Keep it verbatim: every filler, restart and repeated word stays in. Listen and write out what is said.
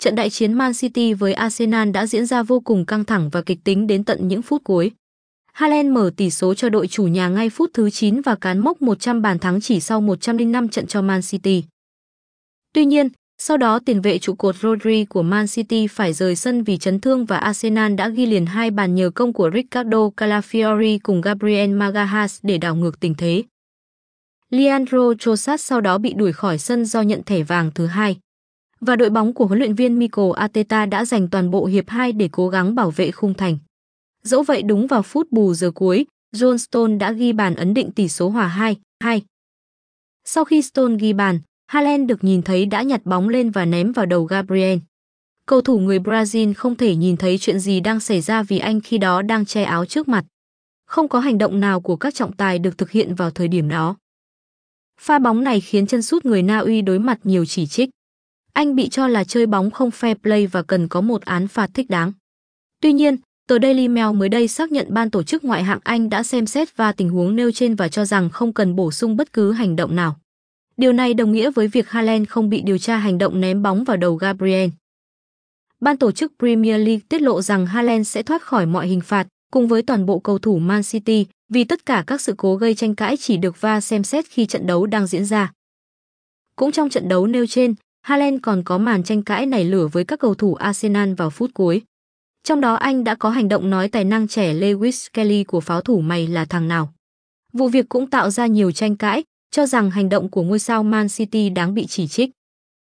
trận đại chiến Man City với Arsenal đã diễn ra vô cùng căng thẳng và kịch tính đến tận những phút cuối. Haaland mở tỷ số cho đội chủ nhà ngay phút thứ chín và cán mốc một trăm bàn thắng chỉ sau một trăm lẻ năm trận cho Man City. Tuy nhiên, sau đó tiền vệ trụ cột Rodri của Man City phải rời sân vì chấn thương và Arsenal đã ghi liền hai bàn nhờ công của Ricardo Calafiori cùng Gabriel Magalhaes để đảo ngược tình thế. Leandro Trossard sau đó bị đuổi khỏi sân do nhận thẻ vàng thứ hai. Và đội bóng của huấn luyện viên Mikel Arteta đã dành toàn bộ hiệp hai để cố gắng bảo vệ khung thành. Dẫu vậy đúng vào phút bù giờ cuối, John Stones đã ghi bàn ấn định tỷ số hòa hai hai. Sau khi Stones ghi bàn, Haaland được nhìn thấy đã nhặt bóng lên và ném vào đầu Gabriel. Cầu thủ người Brazil không thể nhìn thấy chuyện gì đang xảy ra vì anh khi đó đang che áo trước mặt. Không có hành động nào của các trọng tài được thực hiện vào thời điểm đó. Pha bóng này khiến chân sút người Na Uy đối mặt nhiều chỉ trích. Anh bị cho là chơi bóng không fair play và cần có một án phạt thích đáng. Tuy nhiên, tờ Daily Mail mới đây xác nhận ban tổ chức ngoại hạng Anh đã xem xét va tình huống nêu trên và cho rằng không cần bổ sung bất cứ hành động nào. Điều này đồng nghĩa với việc Haaland không bị điều tra hành động ném bóng vào đầu Gabriel. Ban tổ chức Premier League tiết lộ rằng Haaland sẽ thoát khỏi mọi hình phạt, cùng với toàn bộ cầu thủ Man City, vì tất cả các sự cố gây tranh cãi chỉ được va xem xét khi trận đấu đang diễn ra. Cũng trong trận đấu nêu trên, Haaland còn có màn tranh cãi nảy lửa với các cầu thủ Arsenal vào phút cuối. Trong đó anh đã có hành động nói tài năng trẻ Lewis Kelly của pháo thủ mày là thằng nào. Vụ việc cũng tạo ra nhiều tranh cãi, cho rằng hành động của ngôi sao Man City đáng bị chỉ trích.